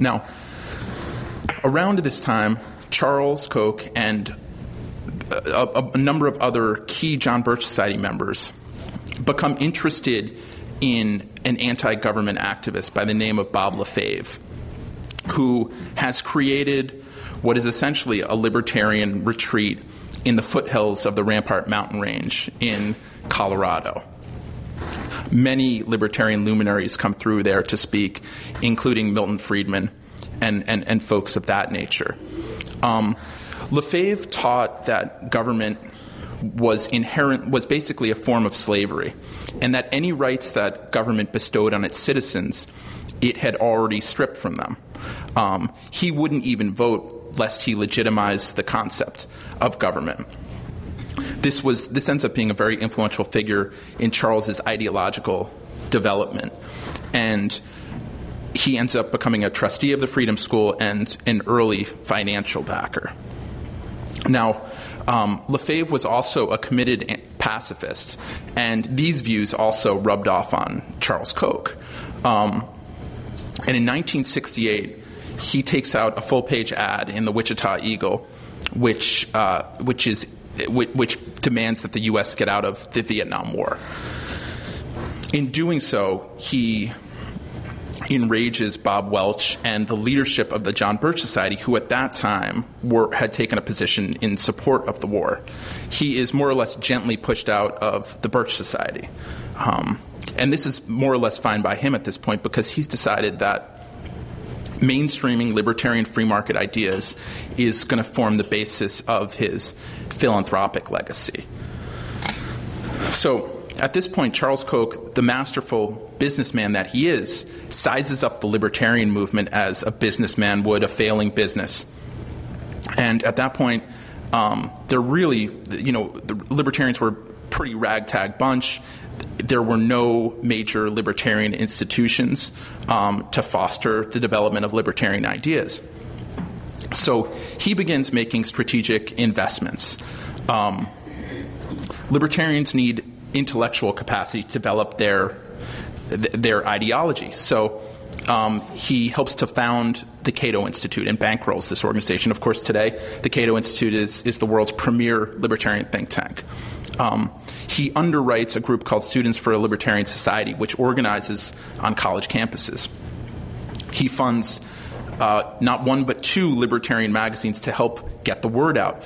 Now, around this time, Charles Koch and a number of other key John Birch Society members become interested in an anti-government activist by the name of Bob Lefebvre, who has created what is essentially a libertarian retreat in the foothills of the Rampart Mountain Range in Colorado. Many libertarian luminaries come through there to speak, including Milton Friedman and folks of that nature. Lefebvre taught that government was basically a form of slavery, and that any rights that government bestowed on its citizens, it had already stripped from them. He wouldn't even vote lest he legitimize the concept of government. This ends up being a very influential figure in Charles's ideological development, and he ends up becoming a trustee of the Freedom School and an early financial backer. Now, Lefebvre was also a committed pacifist, and these views also rubbed off on Charles Koch. And in 1968, he takes out a full-page ad in the Wichita Eagle, which demands that the U.S. get out of the Vietnam War. In doing so, he enrages Bob Welch and the leadership of the John Birch Society, who at that time had taken a position in support of the war. He is more or less gently pushed out of the Birch Society. And this is more or less fine by him at this point, because he's decided that mainstreaming libertarian free market ideas is going to form the basis of his philanthropic legacy. So at this point, Charles Koch, the masterful businessman that he is, sizes up the libertarian movement as a businessman would a failing business. And at that point, the libertarians were a pretty ragtag bunch. There were no major libertarian institutions to foster the development of libertarian ideas. So he begins making strategic investments. Libertarians need intellectual capacity to develop their ideology. So he helps to found the Cato Institute and bankrolls this organization. Of course, today, the Cato Institute is the world's premier libertarian think tank. He underwrites a group called Students for a Libertarian Society, which organizes on college campuses. He funds not one but two libertarian magazines to help get the word out.